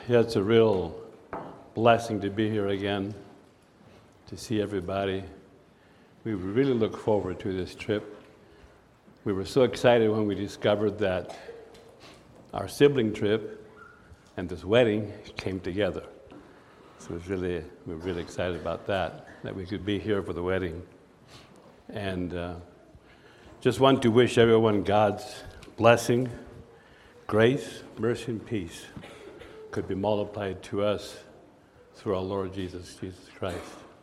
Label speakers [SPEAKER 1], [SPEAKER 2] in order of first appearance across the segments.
[SPEAKER 1] Yeah, it's a real blessing to be here again, to see everybody. We really look forward to this trip. We were so excited when we discovered that our sibling trip and this wedding came together. So we were really excited about that we could be here for the wedding. And just want to wish everyone God's blessing, grace, mercy, and peace could be multiplied to us through our Lord Jesus Christ.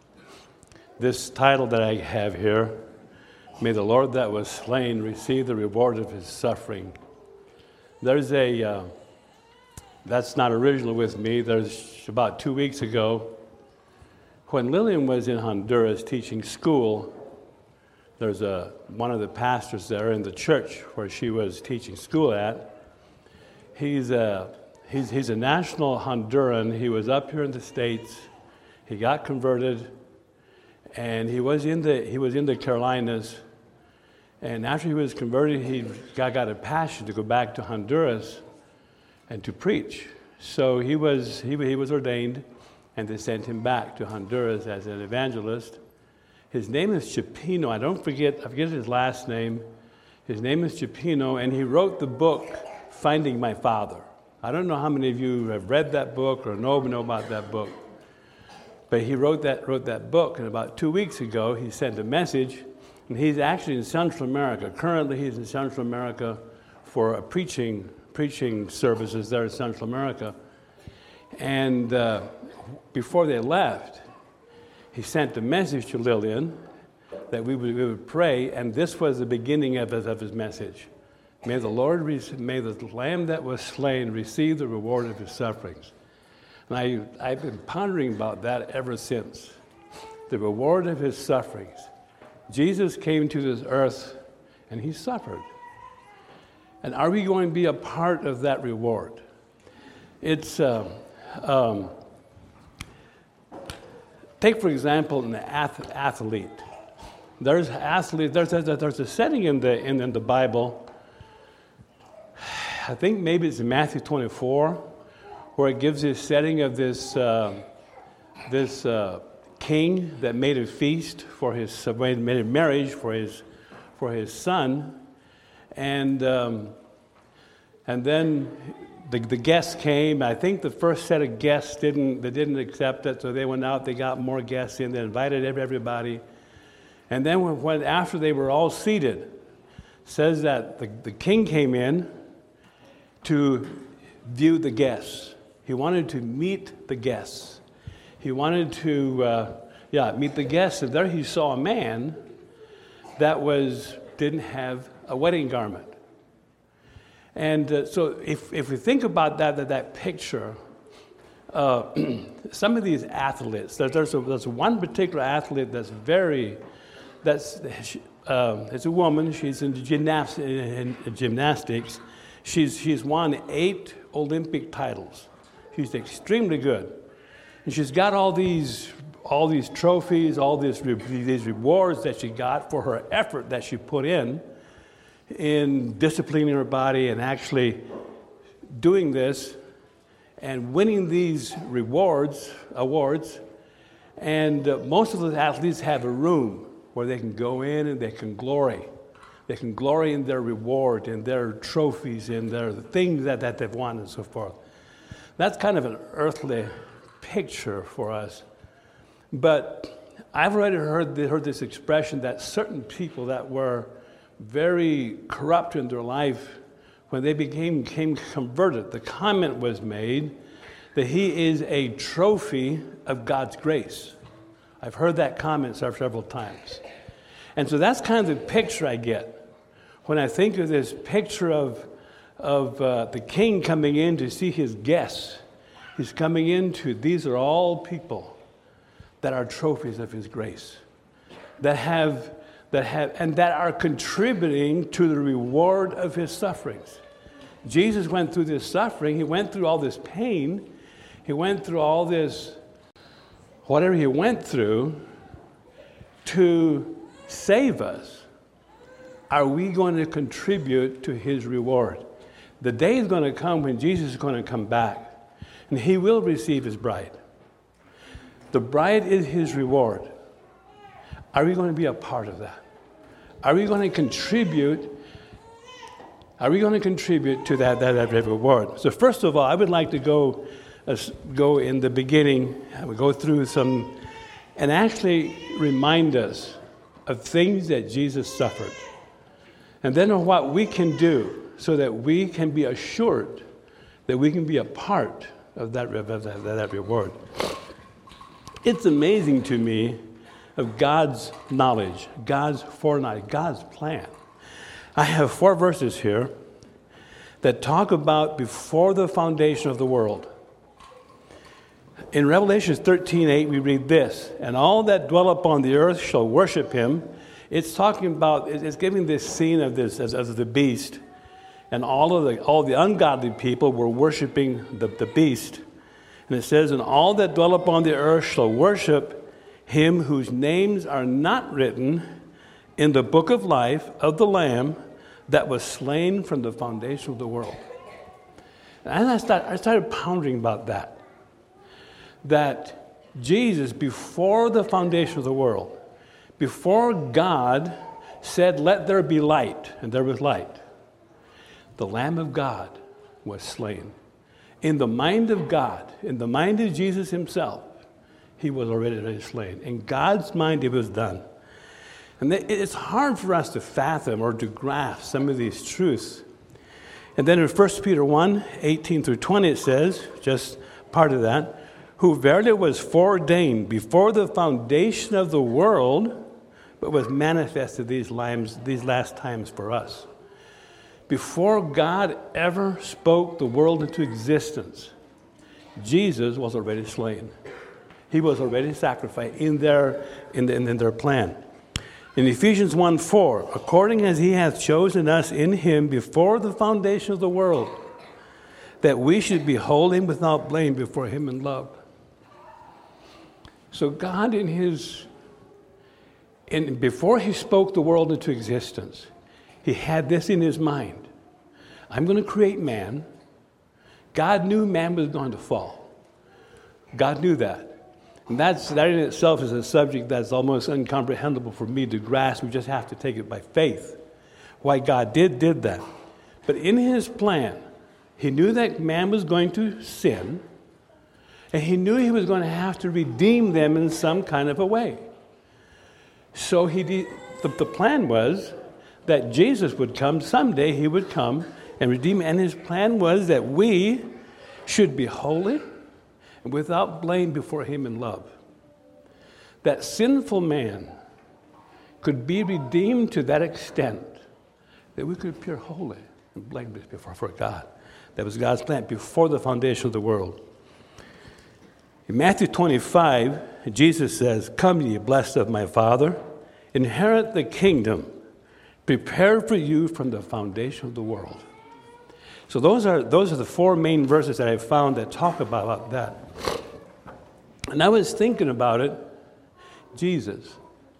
[SPEAKER 1] This title that I have here, may the Lord that was slain receive the reward of his suffering. There's that's not original with me. There's about 2 weeks ago, when Lillian was in Honduras teaching school, there's one of the pastors there in the church where she was teaching school at. He's a national Honduran. He was up here in the States. He got converted, and he was in the Carolinas. And after he was converted, he got a passion to go back to Honduras and to preach. So he was ordained, and they sent him back to Honduras as an evangelist. His name is Chipino. I forget his last name. His name is Chipino, and he wrote the book Finding My Father. I don't know how many of you have read that book or know about that book, but he wrote that book, and about 2 weeks ago he sent a message, and he's actually in Central America. Currently he's in Central America for a preaching services there in Central America. And before they left, he sent a message to Lillian that we would pray, and this was the beginning of his message. May the Lamb that was slain receive the reward of his sufferings. And I've been pondering about that ever since. The reward of his sufferings. Jesus came to this earth and he suffered. And are we going to be a part of that reward? It's take for example an athlete. There's a setting in the Bible. I think maybe it's in Matthew 24, where it gives this setting of this king that made a feast for made a marriage for his son, and then the guests came. I think the first set of guests didn't accept it, so they went out. They got more guests in. They invited everybody, and then when after they were all seated, says that the king came in to view the guests. He wanted to meet the guests. He wanted to meet the guests. And there he saw a man that didn't have a wedding garment. And so if we think about that picture, some of these athletes, there's one particular athlete it's a woman. She's in gymnastics. She's won 8 Olympic titles. She's extremely good, and she's got all these trophies, all these rewards that she got for her effort that she put in disciplining her body and actually doing this and winning these awards. And most of the athletes have a room where they can go in and they can glory. They can glory in their reward, in their trophies, in their things that they've won and so forth. That's kind of an earthly picture for us. But I've already heard this expression that certain people that were very corrupt in their life, when they became converted, the comment was made that he is a trophy of God's grace. I've heard that comment several times. And so that's kind of the picture I get when I think of this picture of the king coming in to see his guests. He's coming into, these are all people that are trophies of his grace, that are contributing to the reward of his sufferings. Jesus went through this suffering. He went through all this pain. He went through all this, whatever he went through to save us. Are we going to contribute to his reward? The day is going to come when Jesus is going to come back. and he will receive his bride. The bride is his reward. Are we going to be a part of that? Are we going to contribute? Are we going to contribute to that reward? So first of all, I would like to go in the beginning. I would go through some and actually remind us of things that Jesus suffered, and then of what we can do so that we can be assured that we can be a part of that reward. It's amazing to me of God's knowledge, God's foreknowledge, God's plan. I have 4 verses here that talk about before the foundation of the world. In Revelation 13:8, we read this, and all that dwell upon the earth shall worship him. It's talking about, it's giving this scene of this as the beast, and all the ungodly people were worshiping the beast. And it says, and all that dwell upon the earth shall worship him whose names are not written in the book of life of the Lamb that was slain from the foundation of the world. And I started pondering about that. That Jesus, before the foundation of the world, before God said, let there be light, and there was light, the Lamb of God was slain. In the mind of God, in the mind of Jesus himself, he was already slain. In God's mind, it was done. And it's hard for us to fathom or to grasp some of these truths. And then in 1 Peter 1:18-20, it says, just part of that, who verily was foreordained before the foundation of the world, but was manifested these last times for us. Before God ever spoke the world into existence, Jesus was already slain. He was already sacrificed in their plan. In Ephesians 1:4, according as he hath chosen us in him before the foundation of the world, that we should be holy and without blame before him in love. So God before he spoke the world into existence, he had this in his mind. I'm going to create man. God knew man was going to fall. God knew that. And that in itself is a subject that's almost incomprehensible for me to grasp. We just have to take it by faith. Why God did that. But in his plan, he knew that man was going to sin, and he knew he was going to have to redeem them in some kind of a way. So the plan was that Jesus would come, someday he would come and redeem. And his plan was that we should be holy and without blame before him in love. That sinful man could be redeemed to that extent that we could appear holy and blameless before God. That was God's plan before the foundation of the world. In Matthew 25, Jesus says, come ye blessed of my Father, inherit the kingdom prepared for you from the foundation of the world. So those are the 4 main verses that I found that talk about that. And I was thinking about it. Jesus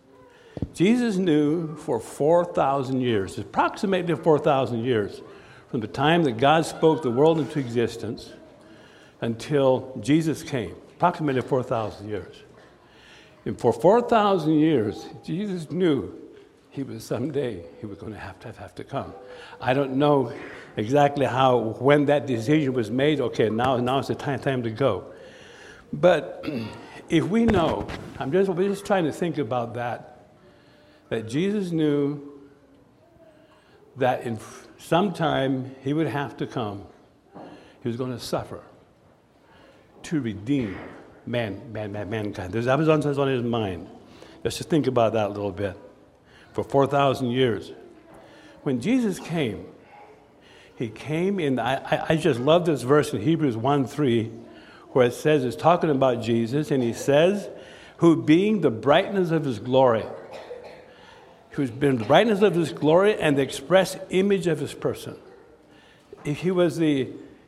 [SPEAKER 1] knew for 4,000 years, approximately 4,000 years, from the time that God spoke the world into existence until Jesus came, approximately 4,000 years. And for 4,000 years, Jesus knew he was going to have to come. I don't know exactly when that decision was made. Okay, now is the time to go. But if we know, we're just trying to think about that Jesus knew that in some time he would have to come. He was going to suffer to redeem mankind. That was on his mind. Let's just think about that a little bit. For 4,000 years. When Jesus came, he came in, I just love this verse in Hebrews 1:3, where it says, it's talking about Jesus, and he says, who being the brightness of his glory, who's been the brightness of his glory and the express image of his person. He was the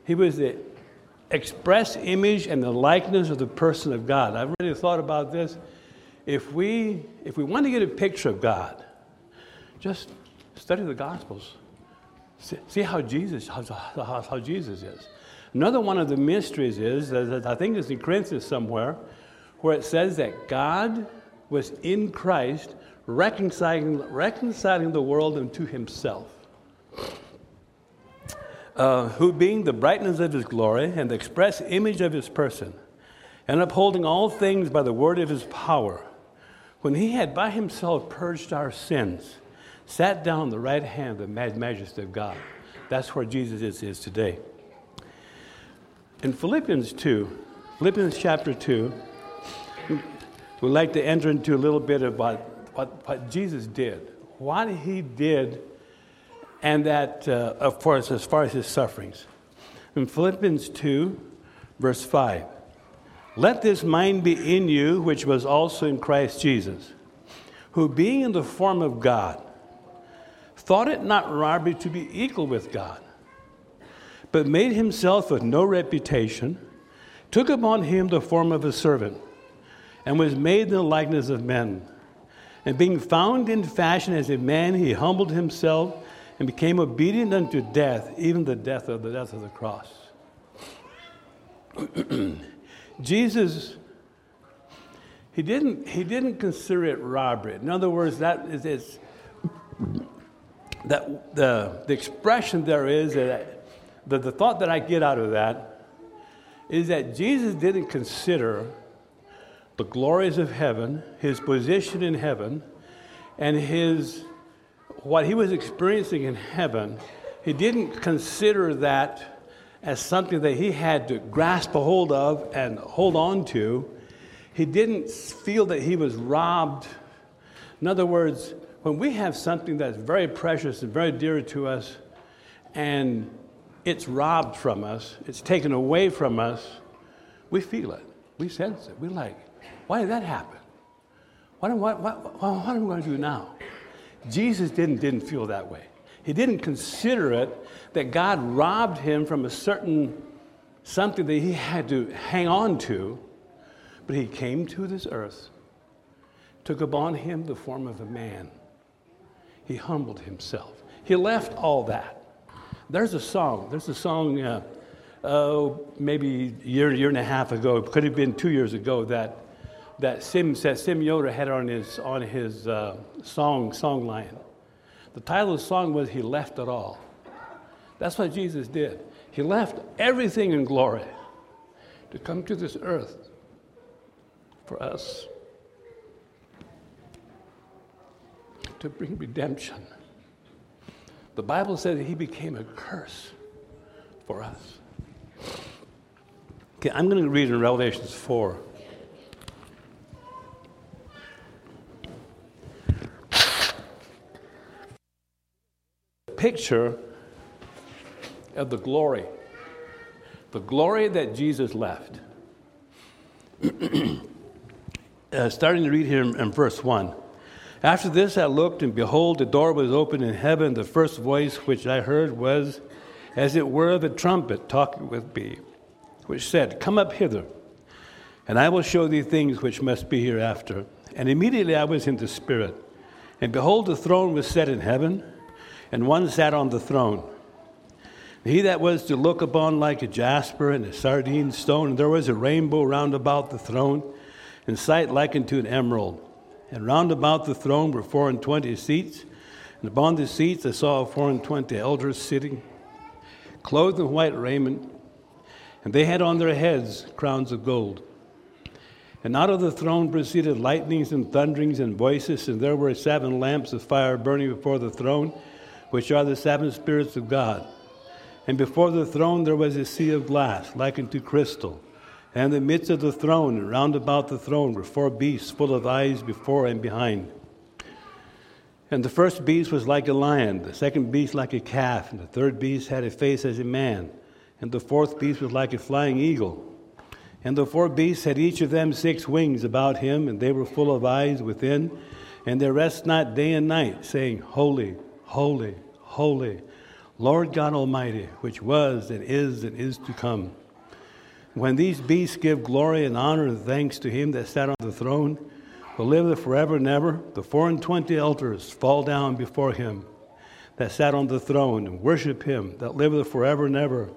[SPEAKER 1] express image and the likeness of the person of God. I've really thought about this. If we want to get a picture of God, just study the Gospels. See how Jesus is. Another one of the mysteries is, I think it's in Corinthians somewhere, where it says that God was in Christ reconciling the world unto himself, who being the brightness of his glory and the express image of his person, and upholding all things by the word of his power, when he had by himself purged our sins, sat down on the right hand of the majesty of God. That's where Jesus is today. In Philippians chapter 2, we'd like to enter into a little bit about what Jesus did, what he did, and that, of course, as far as his sufferings. In Philippians 2, verse 5, let this mind be in you, which was also in Christ Jesus, who being in the form of God, thought it not robbery to be equal with God, but made himself of no reputation, took upon him the form of a servant, and was made in the likeness of men. And being found in fashion as a man, he humbled himself and became obedient unto death, even the death of the cross. Jesus, he didn't consider it robbery. In other words, the expression there is that the thought that I get out of that is that Jesus didn't consider the glories of heaven, his position in heaven, and what he was experiencing in heaven. He didn't consider that as something that he had to grasp a hold of and hold on to. He didn't feel that he was robbed. In other words, when we have something that's very precious and very dear to us, and it's robbed from us, it's taken away from us, we feel it. We sense it. We're like, why did that happen? What am I going to do now? Jesus didn't feel that way. He didn't consider it that God robbed him from something that he had to hang on to, but he came to this earth, took upon him the form of a man. He humbled himself. He left all that. There's a song maybe a year and a half ago, it could have been 2 years ago, that Sim Yoder had on his song line. The title of the song was "He Left It All." That's what Jesus did. He left everything in glory to come to this earth for us, to bring redemption. The Bible says that he became a curse for us. Okay, I'm going to read in Revelation 4. Picture of the glory that Jesus left. Starting to read here in verse 1. After this I looked, and behold, the door was opened in heaven. The first voice which I heard was, as it were, of a trumpet talking with me, which said, Come up hither, and I will show thee things which must be hereafter. And immediately I was in the Spirit. And behold, the throne was set in heaven, and one sat on the throne. He that was to look upon like a jasper and a sardine stone, and there was a rainbow round about the throne, in sight like unto an emerald. And round about the throne were 24 seats, and upon the seats I saw 24 elders sitting, clothed in white raiment, and they had on their heads crowns of gold. And out of the throne proceeded lightnings and thunderings and voices, and there were 7 lamps of fire burning before the throne, which are the 7 spirits of God. And before the throne there was a sea of glass, like unto crystal. And in the midst of the throne, and round about the throne, were 4 beasts full of eyes before and behind. And the first beast was like a lion, the second beast like a calf, and the third beast had a face as a man, and the fourth beast was like a flying eagle. And the 4 beasts had each of them 6 wings about him, and they were full of eyes within, and they rest not day and night, saying, Holy, holy, holy, Lord God Almighty, which was and is to come. When these beasts give glory and honor and thanks to him that sat on the throne, who liveth forever and ever, the 24 elders fall down before him that sat on the throne, and worship him that liveth forever and ever,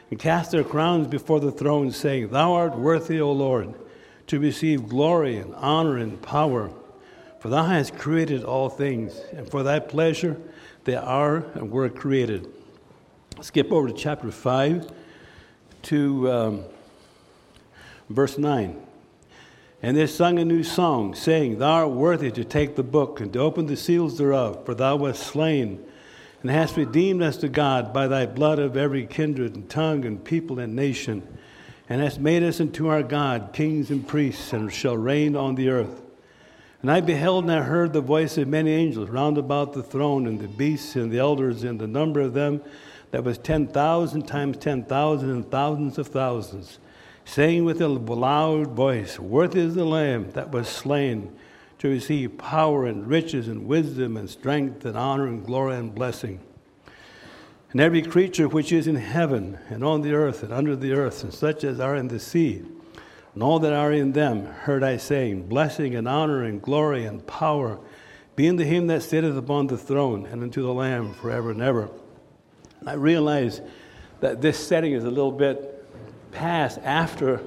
[SPEAKER 1] and cast their crowns before the throne, saying, Thou art worthy, O Lord, to receive glory and honor and power. For thou hast created all things, and for thy pleasure they are and were created. Skip over to chapter 5 to verse 9. And they sung a new song, saying, Thou art worthy to take the book and to open the seals thereof, for thou wast slain, and hast redeemed us to God by thy blood of every kindred and tongue and people and nation, and hast made us unto our God kings and priests, and shall reign on the earth. And I beheld and I heard the voice of many angels round about the throne, and the beasts and the elders, and the number of them that was 10,000 times 10,000 and thousands of thousands, saying with a loud voice, Worthy is the Lamb that was slain to receive power and riches and wisdom and strength and honor and glory and blessing. And every creature which is in heaven and on the earth and under the earth, and such as are in the sea, and all that are in them, heard I saying, Blessing and honor and glory and power be unto him that sitteth upon the throne and unto the Lamb forever and ever. And I realize that this setting is a little bit past after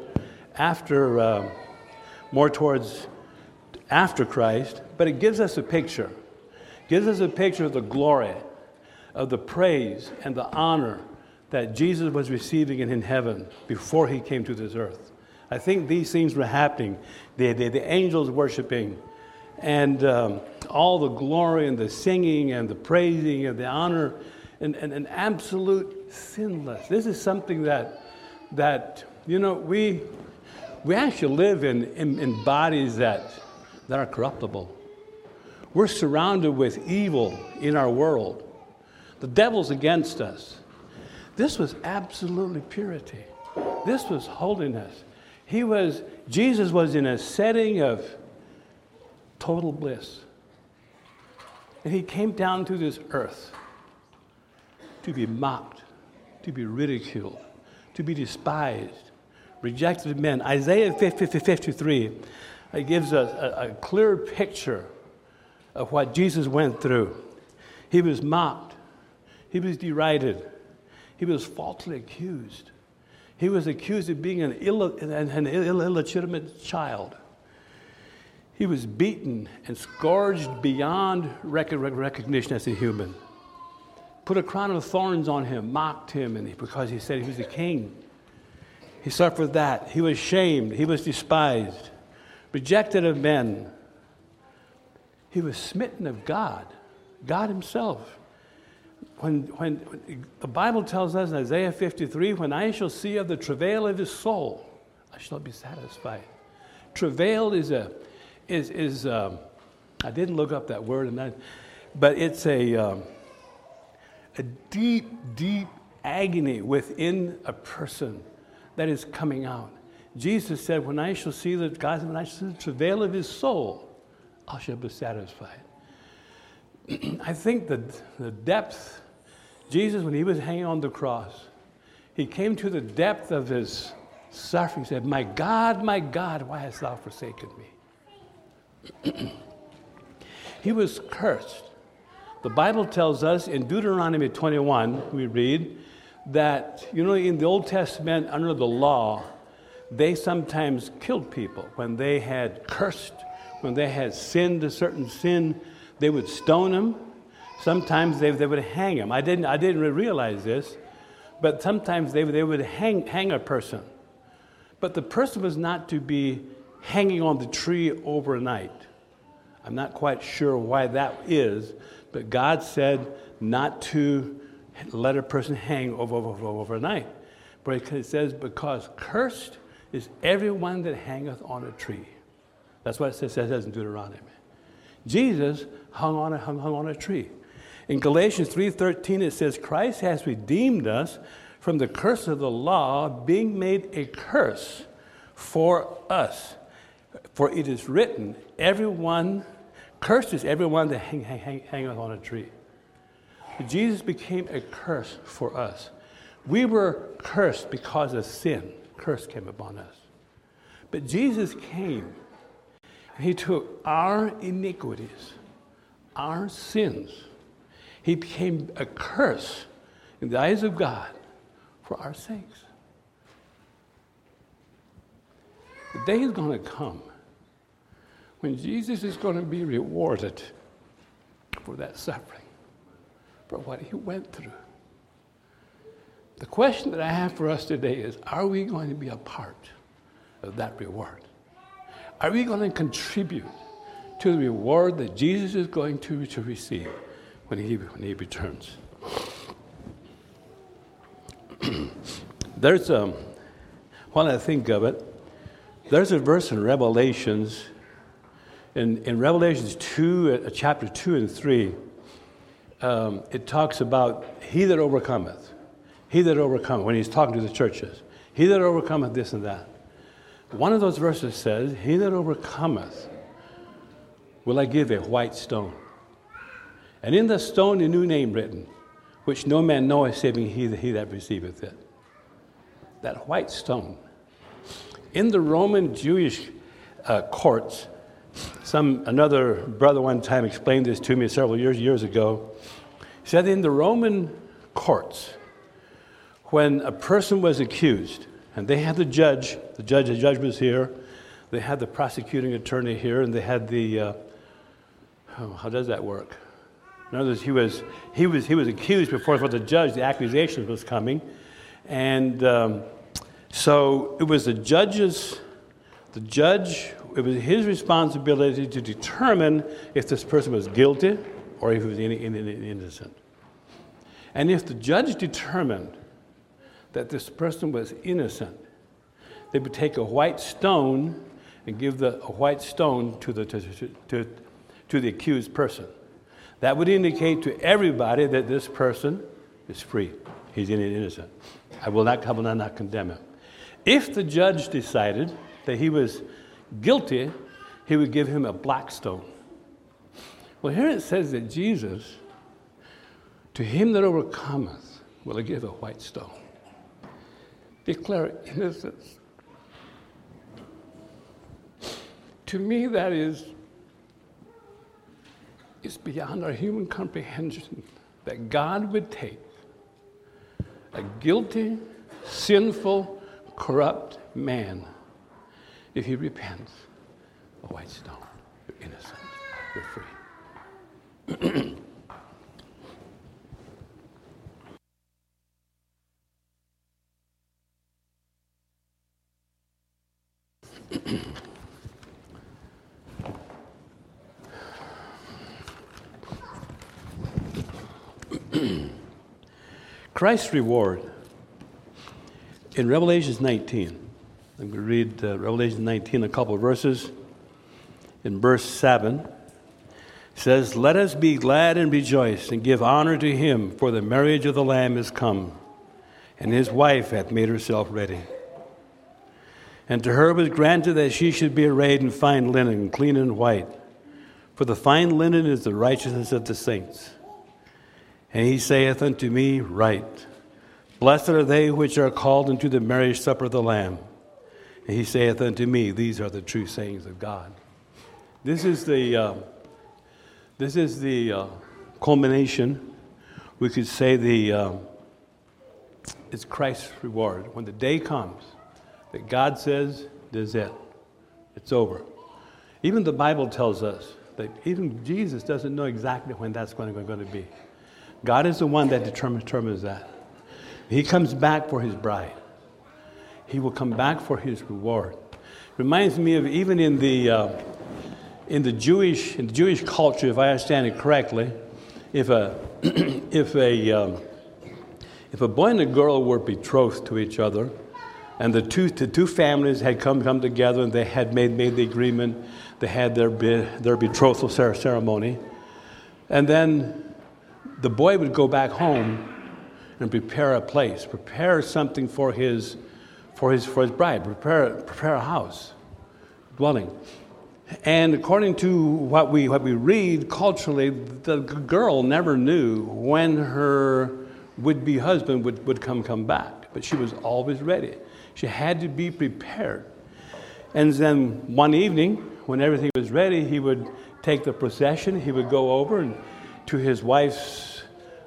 [SPEAKER 1] more towards after Christ, but it gives us a picture. It gives us a picture of the glory, of the praise and the honor that Jesus was receiving in heaven before he came to this earth. I think these things were happening. The angels worshiping, and all the glory and the singing and the praising and the honor, and absolute sinless. This is something that we actually live in bodies that are corruptible. We're surrounded with evil in our world. The devil's against us. This was absolutely purity. This was holiness. Jesus was in a setting of total bliss. And he came down to this earth to be mocked, to be ridiculed, to be despised, rejected of men. Isaiah 53 gives a clear picture of what Jesus went through. He was mocked. He was derided. He was falsely accused. He was accused of being an illegitimate child. He was beaten and scourged beyond recognition as a human. Put a crown of thorns on him, mocked him, because he said he was a king. He suffered that. He was shamed. He was despised, rejected of men. He was smitten of God, God himself. When the Bible tells us in Isaiah 53, when I shall see of the travail of his soul, I shall be satisfied. Travail is I didn't look up that word, but it's a deep, deep agony within a person that is coming out. Jesus said, when I shall see when I shall see the travail of his soul, I shall be satisfied. I think the depth, Jesus, when he was hanging on the cross, he came to the depth of his suffering. He said, my God, why hast thou forsaken me? He was cursed. The Bible tells us in Deuteronomy 21, we read that, in the Old Testament, under the law, they sometimes killed people. When they had cursed, when they had sinned a certain sin, they would stone them. Sometimes they would hang them. I didn't realize this, but sometimes they would hang a person. But the person was not to be hanging on the tree overnight. I'm not quite sure why that is, but God said not to let a person hang overnight. But it says, because cursed is everyone that hangeth on a tree. That's what it says in Deuteronomy. Jesus hung on a tree. In Galatians 3:13 it says, Christ has redeemed us from the curse of the law, being made a curse for us. For it is written, cursed is everyone that hangeth on a tree. Jesus became a curse for us. We were cursed because of sin. Curse came upon us. But Jesus came, and he took our iniquities, our sins. He became a curse in the eyes of God for our sakes. The day is going to come when Jesus is going to be rewarded for that suffering, for what he went through. The question that I have for us today is, are we going to be a part of that reward? Are we going to contribute to the reward that Jesus is going to receive when he returns? There's while I think of it, there's a verse in Revelations, in Revelations 2, chapter 2 and 3, it talks about he that overcometh, when he's talking to the churches, he that overcometh this and that. One of those verses says, he that overcometh will I give a white stone. And in the stone a new name written, which no man knoweth saving he that receiveth it. That white stone. In the Roman Jewish courts, another brother one time explained this to me several years ago. He said in the Roman courts, when a person was accused, and they had the judge was here, they had the prosecuting attorney here, and they had the, how does that work? In other words, he was accused before the judge, the accusation was coming, and so it was it was his responsibility to determine if this person was guilty or if he was innocent. And if the judge determined that this person was innocent, they would take a white stone and give a white stone to the accused person. That would indicate to everybody that this person is free. He's innocent. I will not condemn him. If the judge decided that he was guilty, he would give him a black stone. Well, here it says that Jesus, to him that overcometh, will I give a white stone. Declare innocence. To me, that is beyond our human comprehension, that God would take a guilty, sinful, corrupt man, if he repents, a white stone. You're innocent. You're free. Christ's reward in Revelation 19. I'm going to read Revelation 19, a couple of verses. In verse 7, it says, "Let us be glad and rejoice and give honor to him, for the marriage of the Lamb is come, and his wife hath made herself ready. And to her was granted that she should be arrayed in fine linen, clean and white. For the fine linen is the righteousness of the saints. And he saith unto me, Write, Blessed are they which are called into the marriage supper of the Lamb. And he saith unto me, These are the true sayings of God." This is the culmination. We could say it's Christ's reward. When the day comes that God says, "This is it. It's over." Even the Bible tells us that even Jesus doesn't know exactly when that's going to be. God is the one that determines that. He comes back for his bride. He will come back for his reward. Reminds me of even in the Jewish culture, if I understand it correctly, if a boy and a girl were betrothed to each other, and the two families had come together and they had made the agreement, they had their betrothal ceremony, and then the boy would go back home and prepare something for his bride, prepare a house, dwelling. And according to what we read culturally, the girl never knew when her would-be husband would come back, but she was always ready. She had to be prepared. And then one evening, when everything was ready, he would take the procession. He would go over to his wife's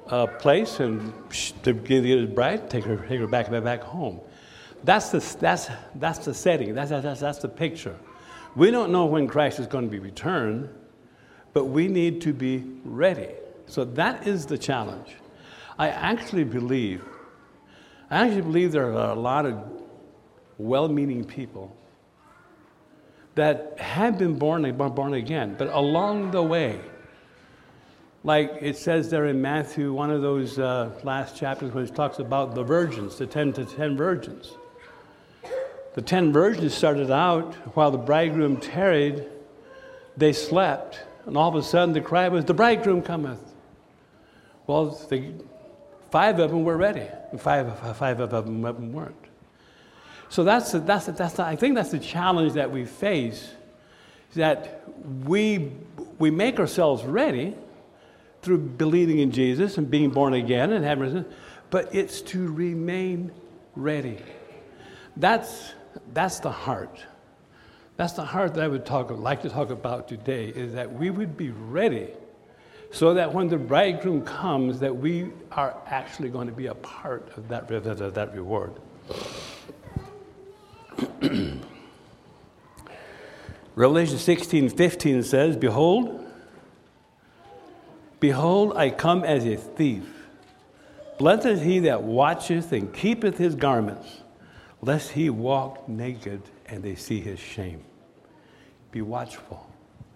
[SPEAKER 1] place and to get his bride, take her back home. That's the setting. That's the picture. We don't know when Christ is going to be returned, but we need to be ready. So that is the challenge. I actually believe there are a lot of well-meaning people that have been born again, but along the way, like it says there in Matthew, one of those last chapters when it talks about the virgins, the 10 virgins. The 10 virgins started out while the bridegroom tarried, they slept, and all of a sudden the cry was, "The bridegroom cometh." Well, 5 of them were ready, and five of them weren't. So I think that's the challenge that we face, that we make ourselves ready through believing in Jesus and being born again and having, but it's to remain ready. That's the heart. That's the heart that I would like to talk about today, is that we would be ready so that when the bridegroom comes, that we are actually going to be a part of that reward. Revelation 16:15 says, Behold, I come as a thief. Blessed is he that watcheth and keepeth his garments, lest he walk naked and they see his shame. Be watchful.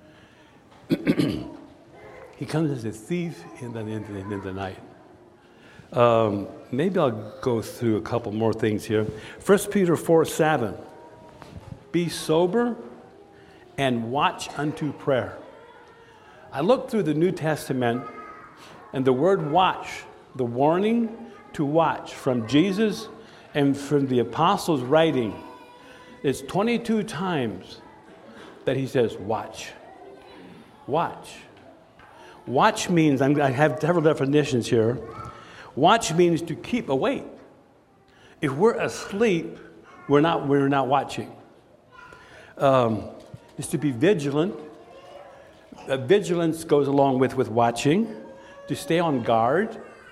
[SPEAKER 1] He comes as a thief in the night. Maybe I'll go through a couple more things here. 1 Peter 4:7. Be sober and watch unto prayer. I looked through the New Testament, and the word watch, the warning to watch from Jesus and from the apostles' writing, is 22 times that he says, watch. Watch. Watch means, I have several definitions here. Watch means to keep awake. If we're asleep, we're not watching. It's to be vigilant. Vigilance goes along with watching, to stay on guard,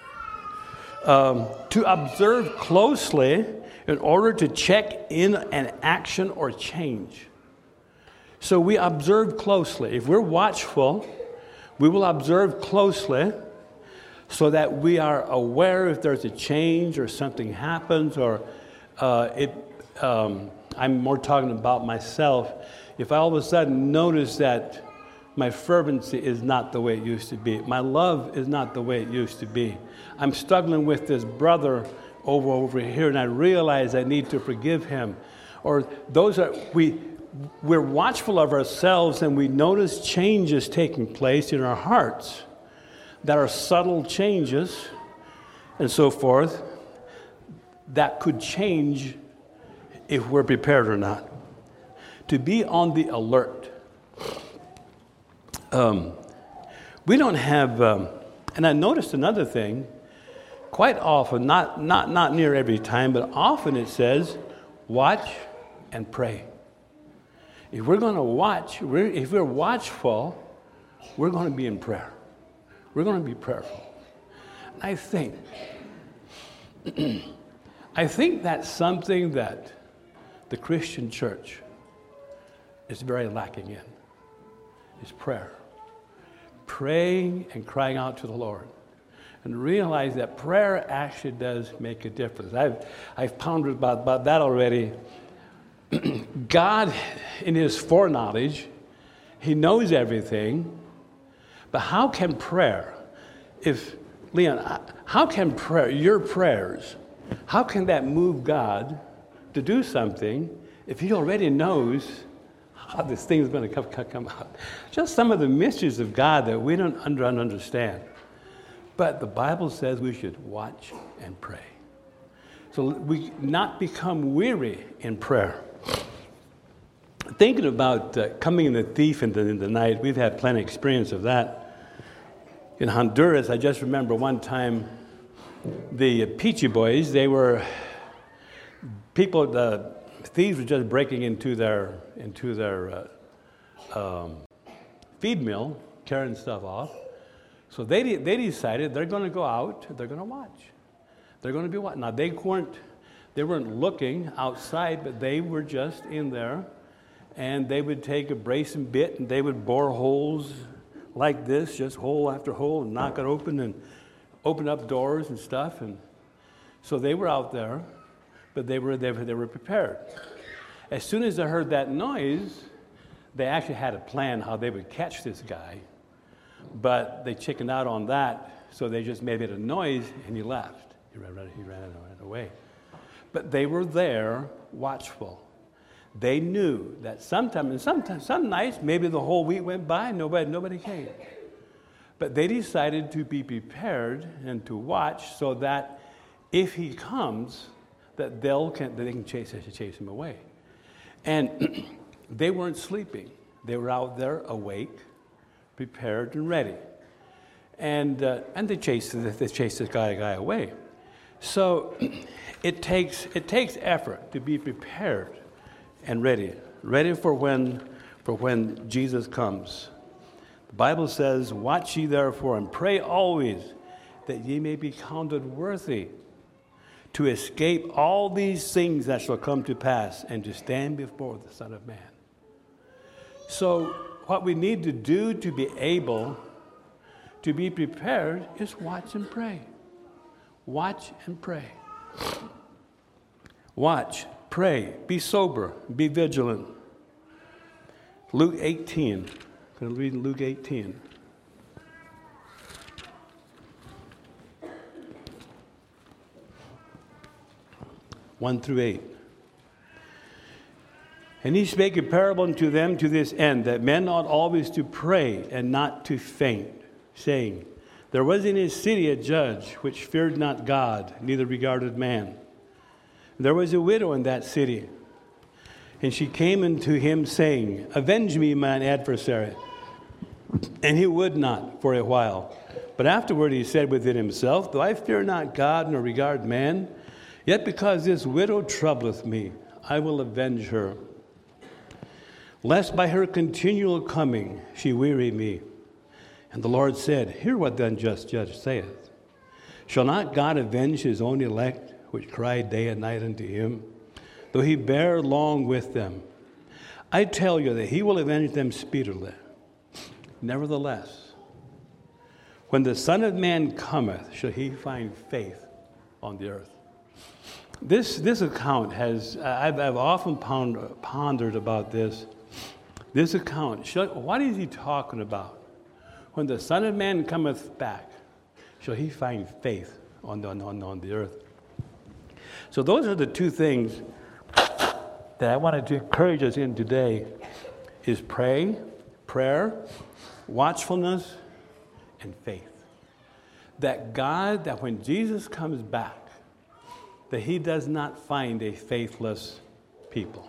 [SPEAKER 1] to observe closely in order to check in an action or change. So we observe closely. If we're watchful, we will observe closely so that we are aware if there's a change or something happens, or I'm more talking about myself. If I all of a sudden notice that my fervency is not the way it used to be, my love is not the way it used to be, I'm struggling with this brother over here, and I realize I need to forgive him, or we're watchful of ourselves, and we notice changes taking place in our hearts that are subtle changes and so forth that could change if we're prepared or not. To be on the alert. We don't have, and I noticed another thing, quite often, not near every time, but often it says, watch and pray. If we're going to watch, if we're watchful, we're going to be in prayer. We're going to be prayerful. I think that's something that the Christian church is very lacking in, is prayer. Praying and crying out to the Lord. And realize that prayer actually does make a difference. I've pondered about that already. God, in his foreknowledge, he knows everything. But how can prayer, how can prayer, your prayers, how can that move God to do something if he already knows how this thing is going to come out? Just some of the mysteries of God that we don't understand. But the Bible says we should watch and pray. So we not become weary in prayer. Thinking about coming in the thief in the night, we've had plenty of experience of that. In Honduras, I just remember one time the Peachy Boys, the thieves were just breaking into their feed mill, carrying stuff off. So they decided they're going to go out, they're going to watch. They're going to be watching. Now, they weren't looking outside, but they were just in there, and they would take a brace and bit, and they would bore holes like this, just hole after hole, and knock it open, and open up doors and stuff. And so they were out there, but they were prepared. As soon as they heard that noise, they actually had a plan how they would catch this guy, but they chickened out on that, so they just made a noise, and he left. He ran away. But they were there, watchful. They knew that some nights, maybe the whole week went by, nobody came. But they decided to be prepared and to watch so that if he comes, that they can chase him away. And they weren't sleeping. They were out there awake, prepared and ready. And they chased this guy away. So it takes effort to be prepared and ready for when Jesus comes. The Bible says, "Watch ye therefore and pray always, that ye may be counted worthy to escape all these things that shall come to pass, and to stand before the Son of Man." So what we need to do to be able to be prepared is watch and pray. Watch and pray. Watch, pray, be sober, be vigilant. Luke 18. I'm going to read Luke 18. One through 8. "And he spake a parable unto them to this end, that men ought always to pray and not to faint, saying, There was in his city a judge which feared not God, neither regarded man. There was a widow in that city, and she came unto him, saying, Avenge me, mine adversary. And he would not for a while. But afterward he said within himself, Though I fear not God, nor regard man, yet because this widow troubleth me, I will avenge her, lest by her continual coming she weary me. And the Lord said, Hear what the unjust judge saith. Shall not God avenge his own elect, which cry day and night unto him, though he bear long with them? I tell you that he will avenge them speedily. Nevertheless, when the Son of Man cometh, shall he find faith on the earth? This account has, I've often pondered about this. This account, what is he talking about? When the Son of Man cometh back, shall he find faith on the earth? So those are the two things that I wanted to encourage us in today, is prayer, watchfulness, and faith. That when Jesus comes back, that he does not find a faithless people.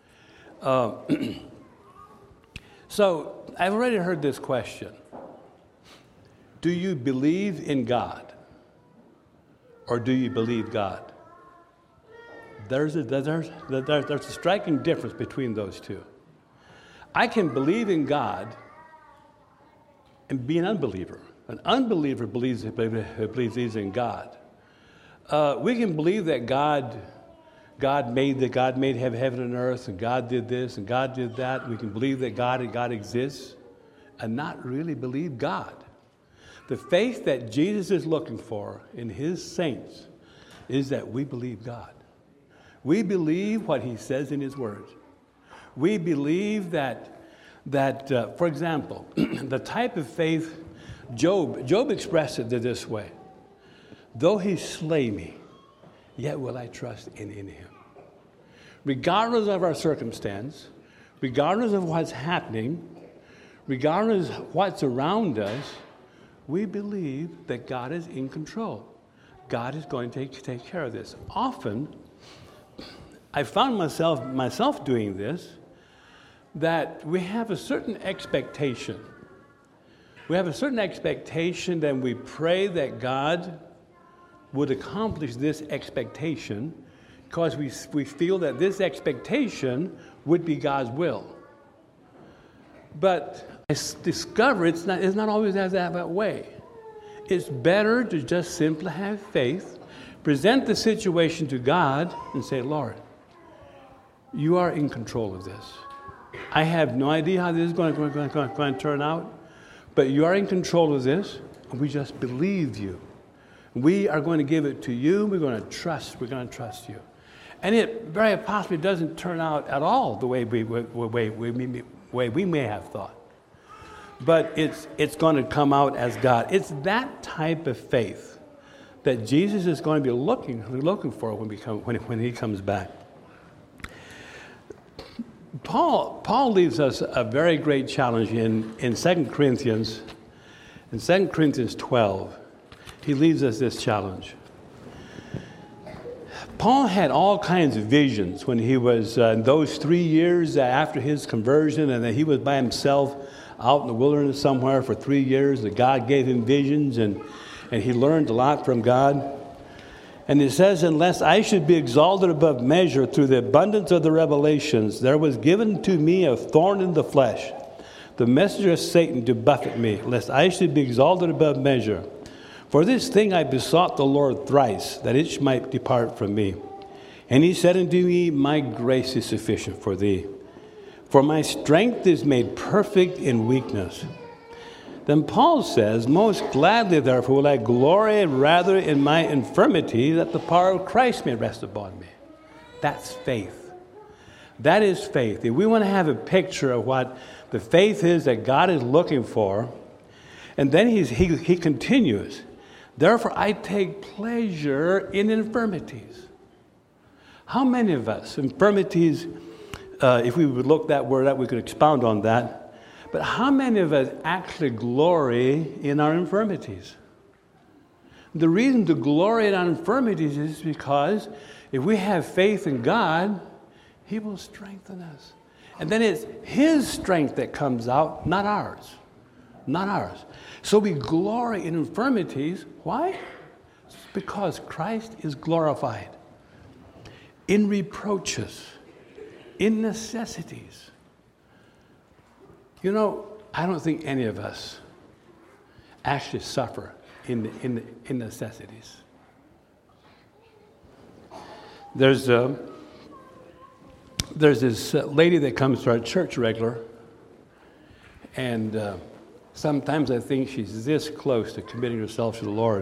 [SPEAKER 1] So I've already heard this question. Do you believe in God, or do you believe God? There's a striking difference between those two. I can believe in God and be an unbeliever. An unbeliever believes he's in God. We can believe that God made heaven and earth, and God did this, and God did that. We can believe that God exists, and not really believe God. The faith that Jesus is looking for in his saints is that we believe God. We believe what he says in his word. We believe that for example, the type of faith Job expressed it this way. Though he slay me, yet will I trust in him. Regardless of our circumstance, regardless of what's happening, regardless of what's around us, we believe that God is in control. God is going to take care of this. Often, I found myself doing this, that we have a certain expectation. We have a certain expectation, then we pray that God would accomplish this expectation because we feel that this expectation would be God's will. But I discover it's not always that way. it's better to just simply have faith, present the situation to God, and say, Lord, you are in control of this. I have no idea how this is going to turn out, but you are in control of this, and we just believe you. We are going to give it to you. We're going to trust you. And it very possibly doesn't turn out at all the way we may have thought. But it's going to come out as God. It's that type of faith that Jesus is going to be looking for when he comes back. Paul leaves us a very great challenge in 2 Corinthians. In 2 Corinthians 12, he leaves us this challenge. Paul had all kinds of visions when he was in those 3 years after his conversion, and then he was by himself out in the wilderness somewhere for 3 years. That God gave him visions, and he learned a lot from God. And it says, unless I should be exalted above measure through the abundance of the revelations, there was given to me a thorn in the flesh, the messenger of Satan to buffet me, lest I should be exalted above measure. For this thing I besought the Lord thrice, that it might depart from me. And he said unto me, my grace is sufficient for thee, for my strength is made perfect in weakness. Then Paul says, most gladly therefore will I glory rather in my infirmity, that the power of Christ may rest upon me. That's faith. That is faith. If we want to have a picture of what the faith is that God is looking for, and then he continues, therefore I take pleasure in infirmities. How many of us, infirmities, if we would look that word up, we could expound on that. But how many of us actually glory in our infirmities? The reason to glory in our infirmities is because if we have faith in God, he will strengthen us. And then it's his strength that comes out, not ours. Not ours. So we glory in infirmities. Why? It's because Christ is glorified. In reproaches, in necessities. You know, I don't think any of us actually suffer in necessities. There's this lady that comes to our church regular, and sometimes I think she's this close to committing herself to the Lord.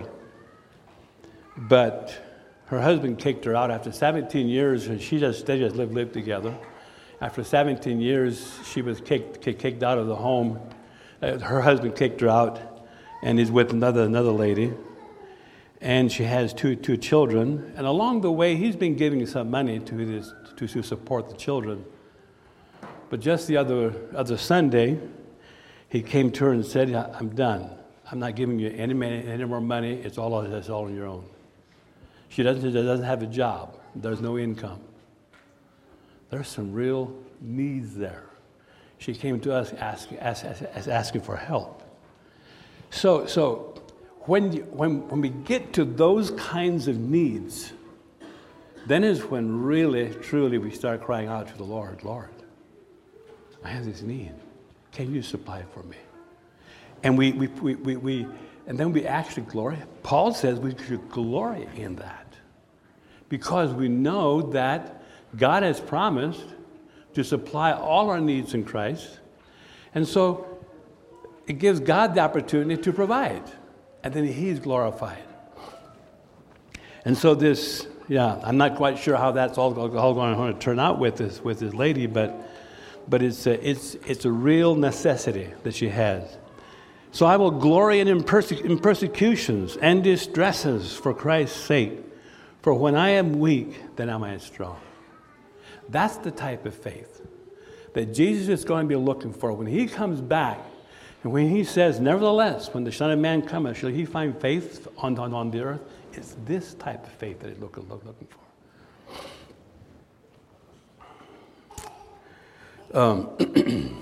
[SPEAKER 1] But her husband kicked her out after 17 years, and they just lived together. After 17 years, she was kicked out of the home. Her husband kicked her out, and he's with another lady. And she has two children. And along the way, he's been giving some money to support the children. But just the other Sunday, he came to her and said, I'm done. I'm not giving you any more money. It's all on your own. She doesn't have a job. There's no income. There's some real needs there. She came to us asking for help. So when we get to those kinds of needs, then is when really, truly we start crying out to the Lord, Lord, I have this need. Can you supply it for me? And and then we actually glory. Paul says we should glory in that because we know that God has promised to supply all our needs in Christ. And so it gives God the opportunity to provide. And then he's glorified. And so I'm not quite sure how that's all going to turn out with this lady, but it's a real necessity that she has. So I will glory in persecutions and distresses for Christ's sake. For when I am weak, then am I strong. That's the type of faith that Jesus is going to be looking for. When he comes back, and when he says, nevertheless, when the Son of Man cometh, shall he find faith on the earth? It's this type of faith that he's looking for.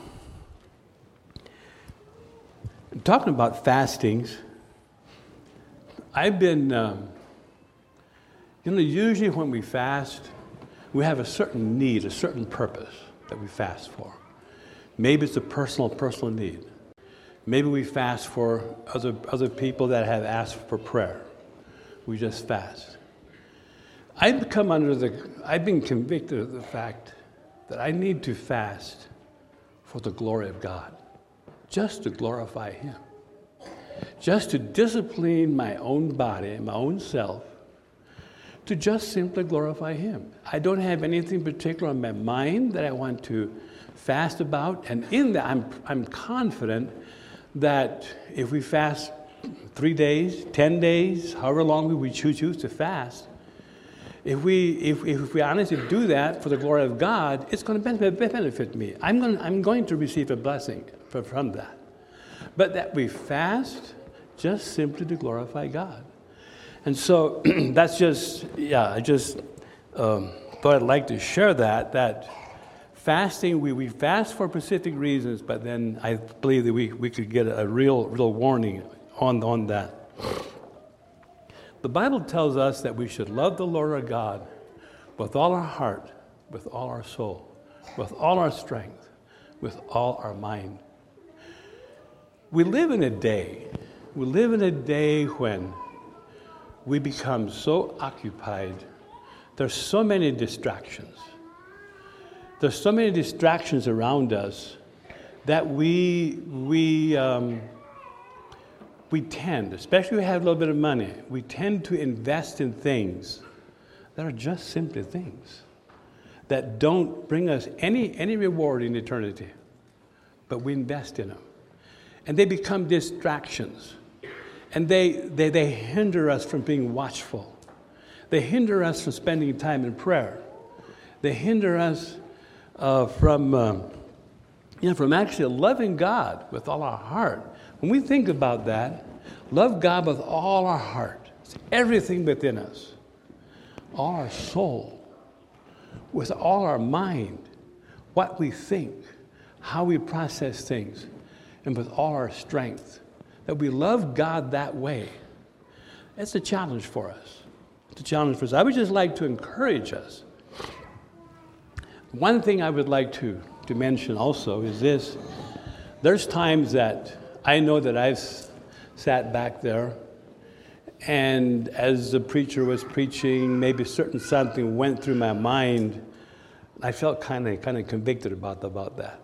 [SPEAKER 1] Talking about fastings, I've been, usually when we fast, we have a certain need, a certain purpose that we fast for. Maybe it's a personal need. Maybe we fast for other people that have asked for prayer. We just fast. I've been convicted of the fact that I need to fast for the glory of God, just to glorify Him, just to discipline my own body, my own self, to just simply glorify Him. I don't have anything particular on my mind that I want to fast about, and in that I'm confident that if we fast 3 days, 10 days, however long we choose to fast, if we honestly do that for the glory of God, it's going to benefit me. I'm going to receive a blessing from that. But that we fast just simply to glorify God. And so that's just, I just thought I'd like to share that fasting, we fast for specific reasons, but then I believe that we could get a real warning on that. The Bible tells us that we should love the Lord our God with all our heart, with all our soul, with all our strength, with all our mind. We live in a day when we become so occupied. There's so many distractions. There's so many distractions around us that we tend, especially if we have a little bit of money, we tend to invest in things that are just simply things that don't bring us any reward in eternity, but we invest in them. And they become distractions. And they hinder us from being watchful. They hinder us from spending time in prayer. They hinder us from actually loving God with all our heart. When we think about that, love God with all our heart, it's everything within us, all our soul, with all our mind, what we think, how we process things, and with all our strength, that we love God that way. It's a challenge for us. It's a challenge for us. I would just like to encourage us. One thing I would like to mention also is this. There's times that I know that I've sat back there, and as the preacher was preaching, maybe something went through my mind. I felt kind of convicted about that.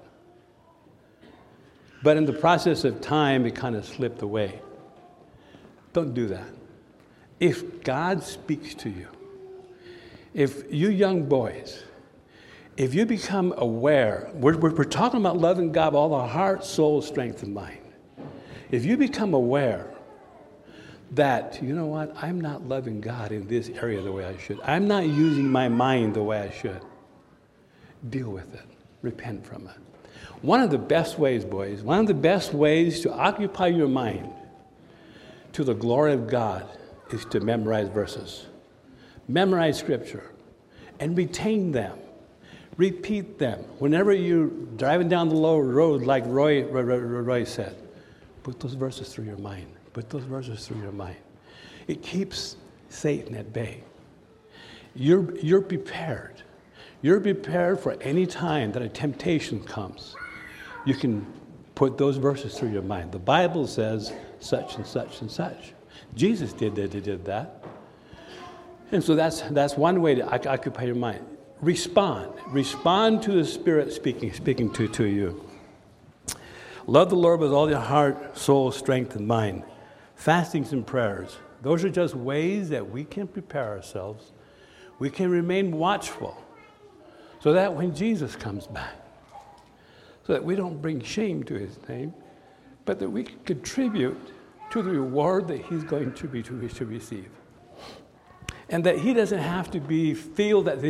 [SPEAKER 1] But in the process of time, it kind of slipped away. Don't do that. If God speaks to you, if you young boys, if you become aware, we're talking about loving God with all our heart, soul, strength, and mind. If you become aware that, you know what, I'm not loving God in this area the way I should, I'm not using my mind the way I should, deal with it. Repent from it. One of the best ways, boys, one of the best ways to occupy your mind to the glory of God is to memorize verses. Memorize Scripture and retain them. Repeat them. Whenever you're driving down the low road, like Roy said, put those verses through your mind. Put those verses through your mind. It keeps Satan at bay. You're prepared. You're prepared for any time that a temptation comes. You can put those verses through your mind. The Bible says such and such and such. Jesus did that. And so that's one way to occupy your mind. Respond to the Spirit speaking to you. Love the Lord with all your heart, soul, strength, and mind. Fastings and prayers. Those are just ways that we can prepare ourselves. We can remain watchful so that when Jesus comes back, so that we don't bring shame to His name, but that we can contribute to the reward that He's going to receive. And that He doesn't have to feel that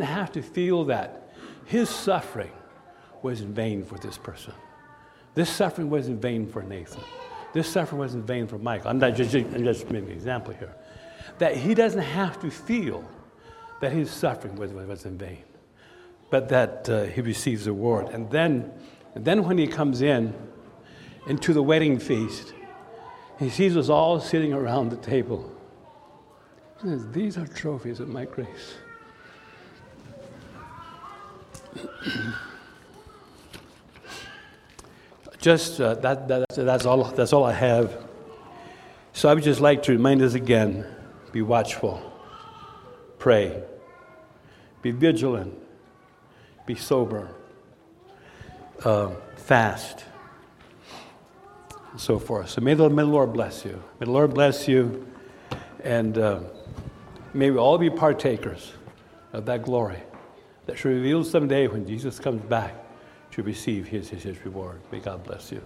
[SPEAKER 1] His suffering was in vain for this person. This suffering was in vain for Nathan. This suffering was in vain for Michael. I'm just making an example here. That he doesn't have to feel that his suffering was in vain, but that he receives the reward. And then when he comes into the wedding feast, he sees us all sitting around the table. He says, "These are trophies of my grace." Just that's all I have. So I would just like to remind us again, be watchful, pray, be vigilant, be sober, fast, and so forth. So may the Lord bless you. May the Lord bless you, and may we all be partakers of that glory that shall reveal someday when Jesus comes back to receive his reward. May God bless you.